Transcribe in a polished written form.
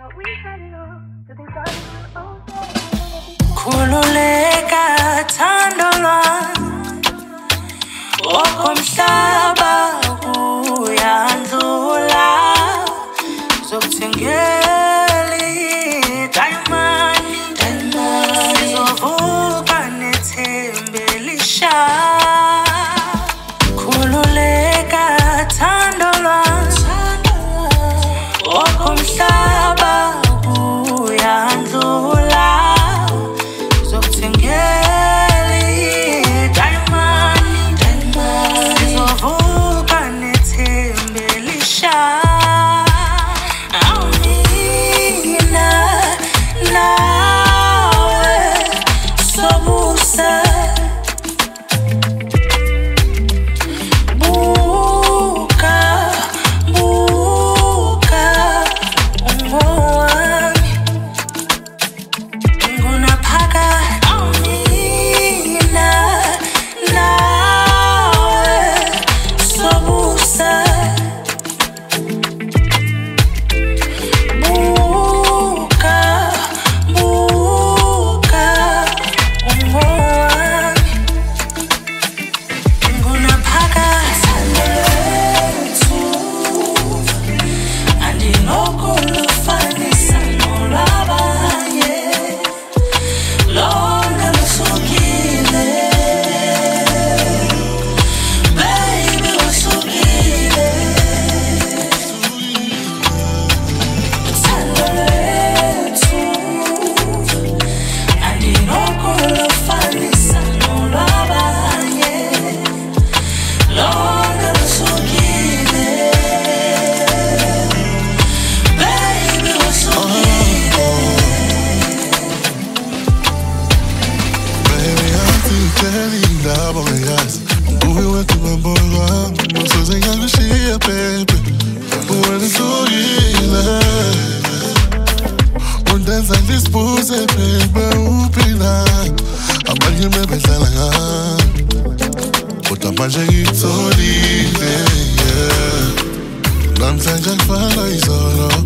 Khululeka thando lwami okomhlaba kuyandlula zokuthengela diamond sizovuka nethembe lisha. Khululeka thando lwami okomhlaba kuyandlula zokuthengela diamond sizovuka nethembe lisha. Awumina nawe sobusa buka ungowami ngunaphaka. Awumina nawe sobusa buka ungowami ngunaphaka. Thando lethu andinokulifanisa nolwabanye, lona luhlukile baby, uhlukile. Thando lethu andinokulifanisa nolwabanye, lona luhlukile baby, uhlukile. Baby, angitshela indaba ngeyazi nguwe wedwa ubambolo wami, usoze ngangishiya baby, wena uhlukile. Undenza ngisibuze baby, uphila abanye bebedlala ngami kodwa manje ngitholile, yeah. Namhlanje akufana izolo,